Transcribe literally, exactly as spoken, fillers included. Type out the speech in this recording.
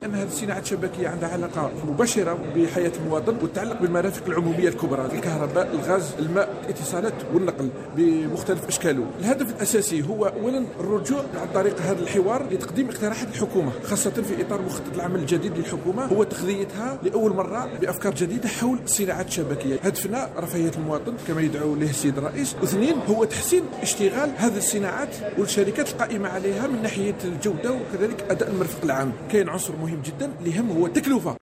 أن هذه الصناعات الشبكية عندها علاقة مباشرة بحياة المواطن وتتعلق بالمرافق العمومية الكبرى، الكهرباء، الغاز، الماء، الاتصالات والنقل بمختلف أشكاله. الهدف الأساسي هو أولا الرجوع عن طريق هذا الحوار لتقديم اقتراحات الحكومة، خاصة في إطار مخطط العمل الجديد للحكومة، هو تغذيتها لأول مرة بأفكار جديدة حول الصناعات الشبكية. هدفنا رفاهية المواطن كما يدعو له السيد الرئيس، واثنين هو تحسين اشتغال هذه الصناعات والشركات القائمة عليها من ناحية الجودة وكذلك أداء المرفق العام. كاين عنصر مهم جدا اللي هم هو التكلفة.